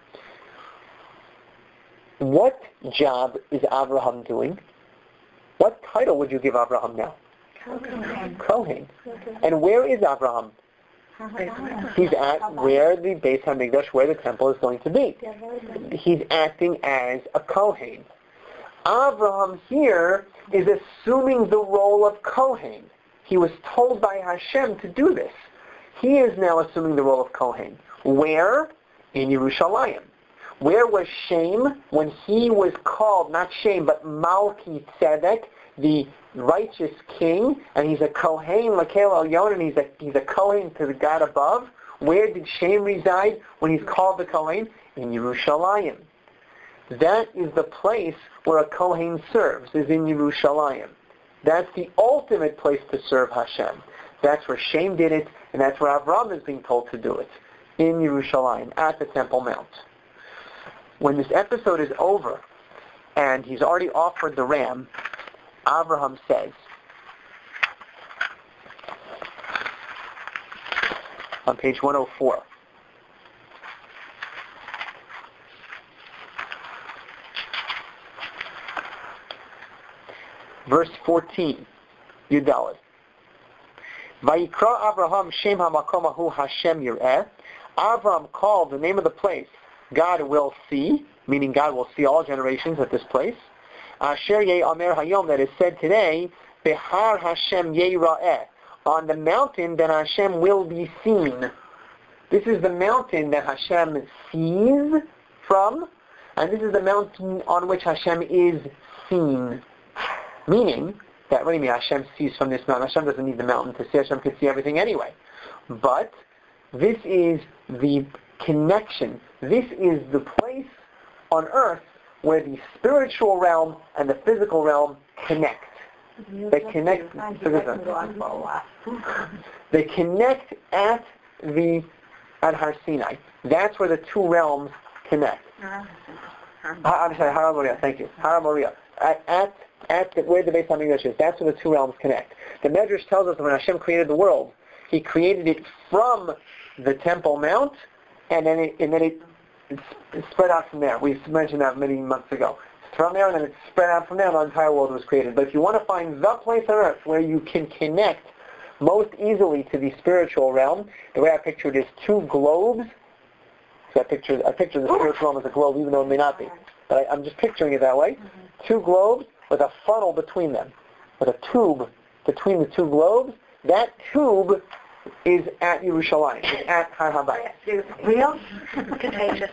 What job is Abraham doing? What title would you give Abraham now? Kohen. Kohen. And where is Abraham? He's at where the Beis HaMikdash, where the temple is going to be. He's acting as a Kohen. Abraham here is assuming the role of Kohen. He was told by Hashem to do this. He is now assuming the role of Kohen. Where? In Yerushalayim. Where was Shem when he was called, not Shem, but Malki Tzedek, the righteous king, and he's a Kohen, Lakel Elyon, and he's a, he's a Kohen to the God above? Where did Shem reside when he's called the Kohen? In Yerushalayim. That is the place where a Kohen serves, is in Yerushalayim. That's the ultimate place to serve Hashem. That's where Shem did it, and that's where Avraham is being told to do it, in Yerushalayim, at the Temple Mount. When this episode is over, and he's already offered the ram, Abraham says, on page one oh four, verse fourteen, Yudalit. Vayikra Abraham Shem HaMakom Ahu Hashem Yireh. Abraham called the name of the place, God will see, meaning God will see all generations at this place. Asher Yeh Amer Hayom, that is said today, Behar Hashem Yireh, on the mountain that Hashem will be seen. This is the mountain that Hashem sees from, and this is the mountain on which Hashem is seen. Meaning that, what do you mean Hashem sees from this mountain? Hashem doesn't need the mountain to see. Hashem can see everything anyway. But this is the connection. This is the place on earth where the spiritual realm and the physical realm connect. They connect. They connect at the at Har Sinai. That's where the two realms connect. Uh, I'm sorry, Har Moriah. Thank you, Har Moriah. At at, at the, where the Beis Hamikdash is. That's where the two realms connect. The Medrash tells us that when Hashem created the world, He created it from the Temple Mount, and then it, and then it, it, it spread out from there. We mentioned that many months ago. From there, and then it spread out from there, and the entire world was created. But if you want to find the place on earth where you can connect most easily to the spiritual realm, the way I picture it is two globes. So I picture, I picture the spiritual realm as a globe, even though it may not be. But I, I'm just picturing it that way. Mm-hmm. Two globes with a funnel between them, with a tube between the two globes. That tube is at Yerushalayim, is at Har HaBayis. Real? Contagious.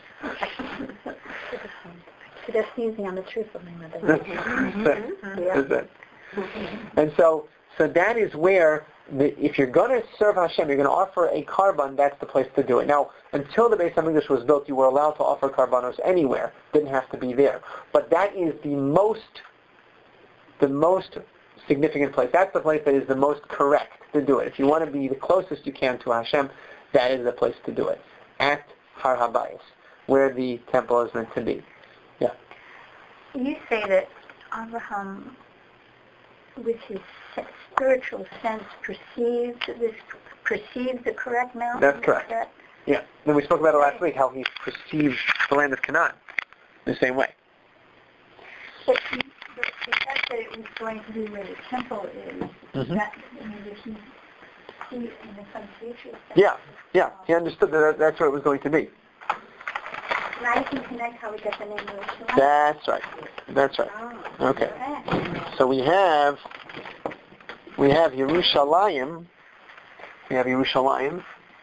They're sneezing on the truth of my mother. That's it. And so, so that is where, the, if you're going to serve Hashem, you're going to offer a karban, that's the place to do it. Now, until the Beis Hamikdash was built, you were allowed to offer karbanos anywhere. Didn't have to be there. But that is the most, the most significant place. That's the place that is the most correct to do it. If you want to be the closest you can to Hashem, that is the place to do it. At Har HaBayis, where the temple is meant to be. Yeah. You say that Abraham, with his spiritual sense, perceived this, perceived the correct mountain? That's correct. That? Yeah. And we spoke about it last week, how he perceived the land of Canaan the same way. But he, the, the fact that it was going to be where the temple is, mm-hmm. that, I mean, did he see it in some future sense? Yeah, yeah. He understood that that's where it was going to be. Now you can connect how we get the name of the show. That's right. That's right. Oh, okay. okay. So we have we have Yerushalayim. We have Yerushalayim.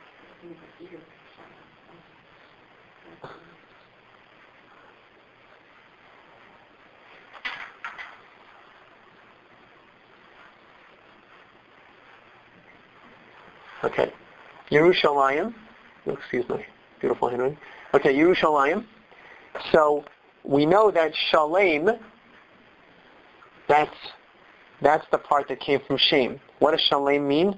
Okay. Yerushalayim. Oh, excuse me. Beautiful handwriting. Okay, Yerushalayim. So we know that Shalem, that's that's the part that came from Shem. What does Shalem mean?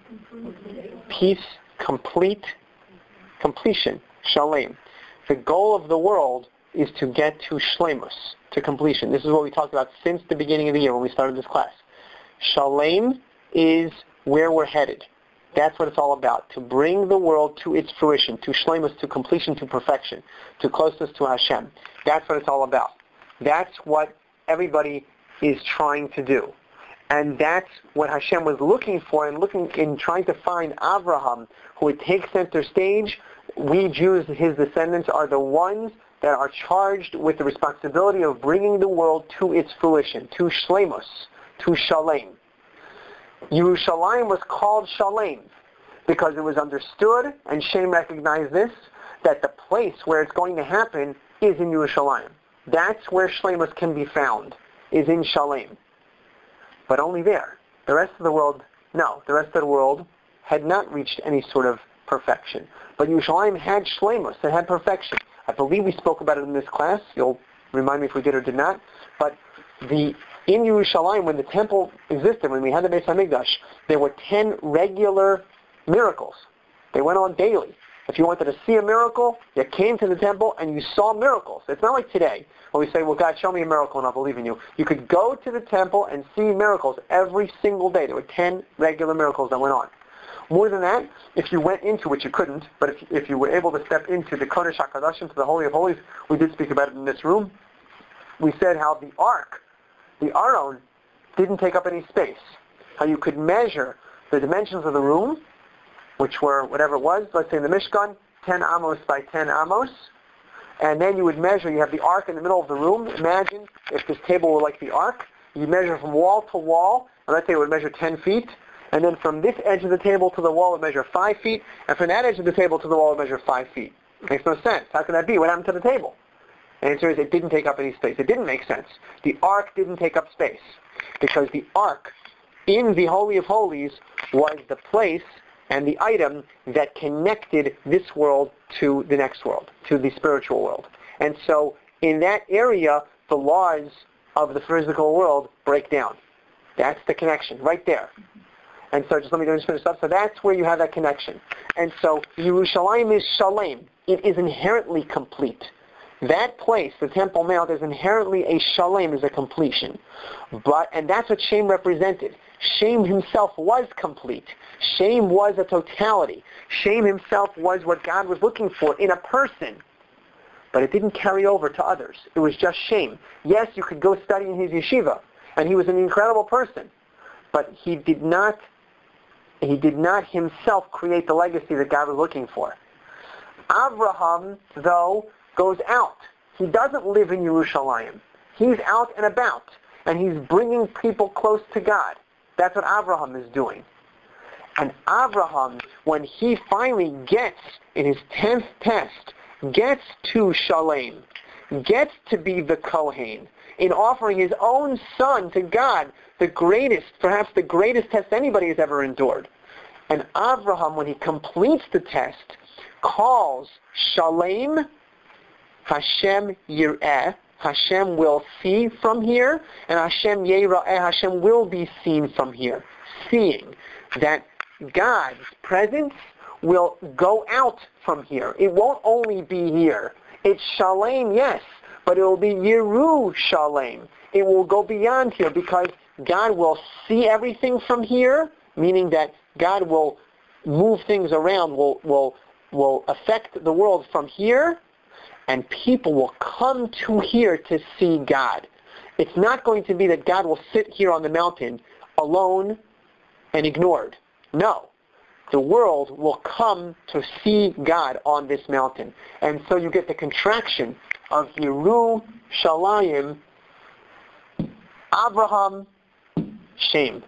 Peace, complete, completion. Shalem. The goal of the world is to get to Shlemus, to completion. This is what we talked about since the beginning of the year when we started this class. Shalem is where we're headed. That's what it's all about, to bring the world to its fruition, to shlemus, to completion, to perfection, to closeness to Hashem. That's what it's all about. That's what everybody is trying to do. And that's what Hashem was looking for and looking in trying to find Abraham, who would take center stage. We Jews, his descendants, are the ones that are charged with the responsibility of bringing the world to its fruition, to shlemus, to shalem. Yerushalayim was called Shalem because it was understood, and Shem recognized this, that the place where it's going to happen is in Yerushalayim. That's where Shlemus can be found, is in Shalem. But only there. The rest of the world, no. The rest of the world had not reached any sort of perfection. But Yerushalayim had Shlemus, it had perfection. I believe we spoke about it in this class. You'll remind me if we did or did not. But the in Yerushalayim, when the temple existed, when we had the Beis Hamikdash, there were ten regular miracles. They went on daily. If you wanted to see a miracle, you came to the temple and you saw miracles. It's not like today, when we say, well, God, show me a miracle and I'll believe in you. You could go to the temple and see miracles every single day. There were ten regular miracles that went on. More than that, if you went into, which you couldn't, but if, if you were able to step into the Kodesh HaKadoshim, to the Holy of Holies, we did speak about it in this room. We said how the Ark, the Aron, didn't take up any space. How you could measure the dimensions of the room, which were whatever it was, let's say in the Mishkan, ten amos by ten amos, and then you would measure, you have the Ark in the middle of the room. Imagine if this table were like the Ark. You measure from wall to wall, and let's say it would measure ten feet, and then from this edge of the table to the wall it would measure five feet, and from that edge of the table to the wall it would measure five feet. Makes no sense. How can that be? What happened to the table? The answer is it didn't take up any space. It didn't make sense. The Ark didn't take up space because the Ark in the Holy of Holies was the place and the item that connected this world to the next world, to the spiritual world. And so in that area, the laws of the physical world break down. That's the connection, right there. And so just let me just finish up. So that's where you have that connection. And so Yerushalayim is shalem. It is inherently complete. That place, the Temple Mount, is inherently a shalem, is a completion. But and that's what Shem represented. Shem himself was complete. Shem was a totality. Shem himself was what God was looking for in a person. But it didn't carry over to others. It was just Shem. Yes, you could go study in his yeshiva, and he was an incredible person. But he did not He did not himself create the legacy that God was looking for. Avraham, though, goes out. He doesn't live in Yerushalayim. He's out and about, and he's bringing people close to God. That's what Avraham is doing. And Avraham, when he finally gets, in his tenth test, gets to Shalem, gets to be the Kohen, in offering his own son to God, the greatest, perhaps the greatest test anybody has ever endured. And Avraham, when he completes the test, calls Shalem Hashem Yireh, Hashem will see from here, and Hashem Yireh, Hashem will be seen from here. Seeing that God's presence will go out from here. It won't only be here. It's Shalem, yes, but it will be Yeru Shalem. It will go beyond here because God will see everything from here, meaning that God will move things around, will will will affect the world from here, and people will come to here to see God. It's not going to be that God will sit here on the mountain alone and ignored. No. The world will come to see God on this mountain. And so you get the contraction of Yerushalayim, Avraham, Shem.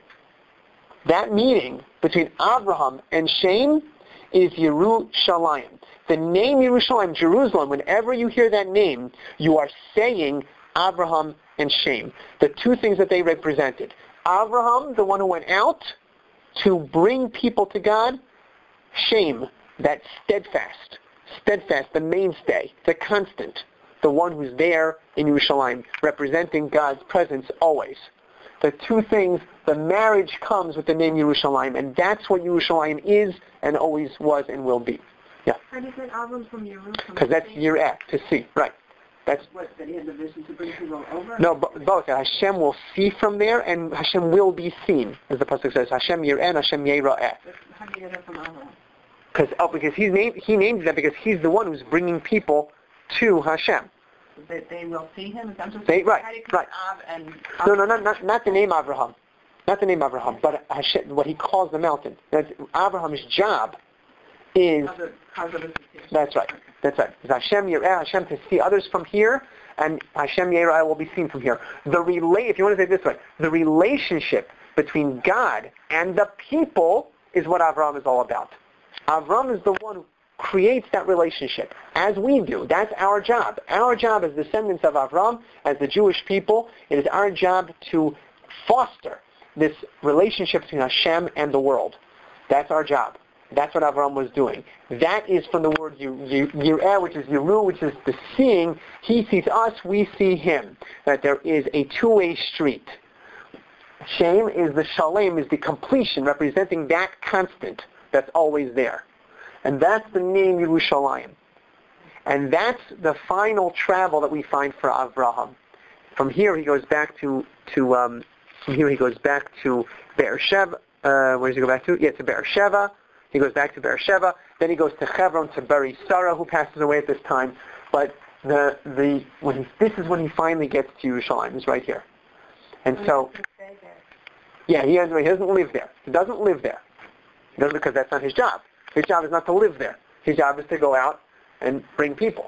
That meeting between Avraham and Shem is Yerushalayim. The name Yerushalayim, Jerusalem, whenever you hear that name, you are saying Avraham and Shem, the two things that they represented. Avraham, the one who went out to bring people to God. Shem, that steadfast, steadfast, the mainstay, the constant, the one who's there in Yerushalayim, representing God's presence always. The two things, the marriage comes with the name Yerushalayim, and that's what Yerushalayim is and always was and will be. Yeah. How do you get Avram from Yerushalayim? Because that's Yireh, to see, right. That's what, that he had the vision to bring people over? No, b- both. Hashem will see from there, and Hashem will be seen, as the pasuk says. Hashem Yireh and Hashem Yireh. How do you get that from Avram? Because oh, because he's named he named that because he's the one who's bringing people to Hashem. That they will see him. Is that just they, right, how do you right. Av and Av- no, no, not, not not the name Avraham, not the name Avraham, but Hashem, what he calls the mountain. That's Avraham's job is. That's right. That's right. It's Hashem Yireh, Hashem to see others from here, and Hashem Yireh will be seen from here. The relay, if you want to say it this way, the relationship between God and the people is what Avraham is all about. Avraham is the one who creates that relationship, as we do. That's our job. Our job as descendants of Avraham, as the Jewish people, it is our job to foster this relationship between Hashem and the world. That's our job. That's what Avraham was doing. That is from the word Yireh, which is Yeru, which is the seeing. He sees us, we see him. That there is a two-way street. Shem is the Shalem, is the completion, representing that constant that's always there. And that's the name Yerushalayim. And that's the final travel that we find for Avraham. From here he goes back to, to um, from here he goes back to Beersheba. Uh, where does he go back to? Yeah, to Beersheba. He goes back to Beersheba. Then he goes to Hebron to bury Sarah, who passes away at this time. But the the when he, this is when he finally gets to Yerushalayim. Is right here. And so, yeah, he, has, he doesn't live there. He doesn't live there. He doesn't because that's not his job. His job is not to live there. His job is to go out and bring people.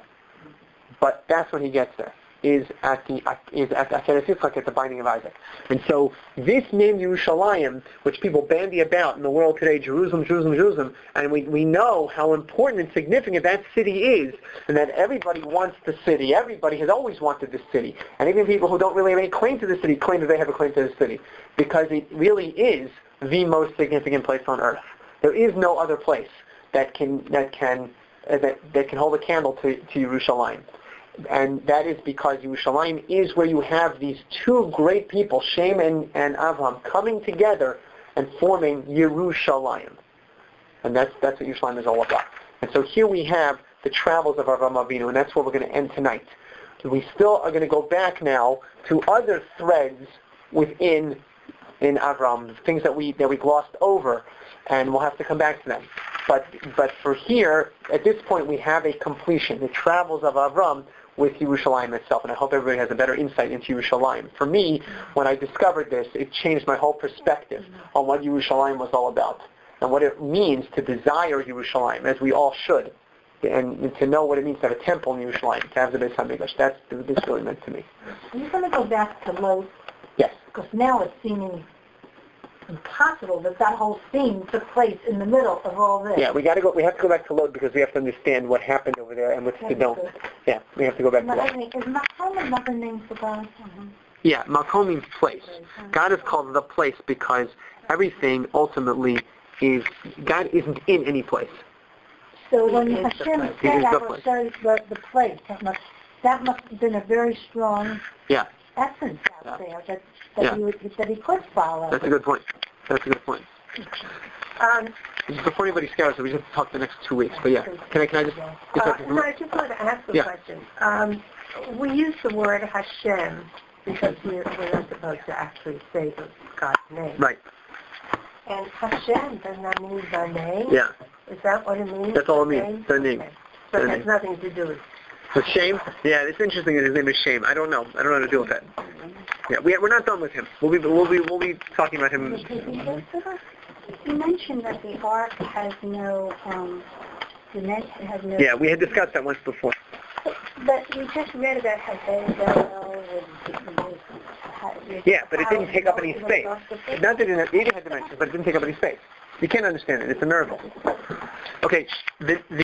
But that's when he gets there. Is at the is at Aseret Yitzchak, at the binding of Isaac. And so this name Yerushalayim, which people bandy about in the world today, Jerusalem, Jerusalem, Jerusalem, and we, we know how important and significant that city is, and that everybody wants the city. Everybody has always wanted the city. And even people who don't really have any claim to the city claim that they have a claim to the city. Because it really is the most significant place on earth. There is no other place that can that can uh, that, that can hold a candle to, to Yerushalayim. And that is because Yerushalayim is where you have these two great people, Shem and, and Avram, coming together and forming Yerushalayim. And that's, that's what Yerushalayim is all about. And so here we have the travels of Avram Avinu, and that's where we're going to end tonight. We still are going to go back now to other threads within in Avram, things that we that we glossed over, and we'll have to come back to them. But but for here, at this point, we have a completion, the travels of Avram with Yerushalayim itself, and I hope everybody has a better insight into Yerushalayim. For me, when I discovered this, it changed my whole perspective on what Yerushalayim was all about, and what it means to desire Yerushalayim, as we all should, and to know what it means to have a temple in Yerushalayim, to have the Beis HaMikdash. That's what this really meant to me. You're going to go back to Lot, Yes. because now it's seeming impossible that that whole scene took place in the middle of all this. Yeah, we got to go. We have to go back to Lod because we have to understand what happened over there and what's to know. Yeah, we have to go back to Lod. Is Makom another name for God? Uh-huh. Yeah, Makom means place. God is called the place because everything ultimately is. God isn't in any place. So when Hashem He said, is "I the will place." show you the, the place," that must that must have been a very strong Yeah, essence out Yeah. there that that, Yeah. he would, that he could follow. that's a good point. That's a good point. Um, Before anybody scares, we just have to talk the next two weeks. But yeah, can I can I just? just uh, no, I just wanted to ask a Yeah. question. Um, we use the word Hashem because we're, we're not supposed to actually say the God's name. Right. And Hashem, does that mean the name? Yeah. Is that what it means? That's all it the means, name? the name. Okay. So The it has name. nothing to do with... With Shame? Yeah, it's interesting that his name is Shame. I don't know. I don't know how to deal with that. Yeah, we, we're not done with him. We'll be we'll be we'll be talking about him. You mentioned that the ark has no um, dimension, has no. Yeah, we had discussed that once before. But we just read about how they Yeah, but it didn't take up any space. Not that it didn't, it didn't have dimensions, but it didn't take up any space. You can't understand it. It's a miracle. Okay, the, the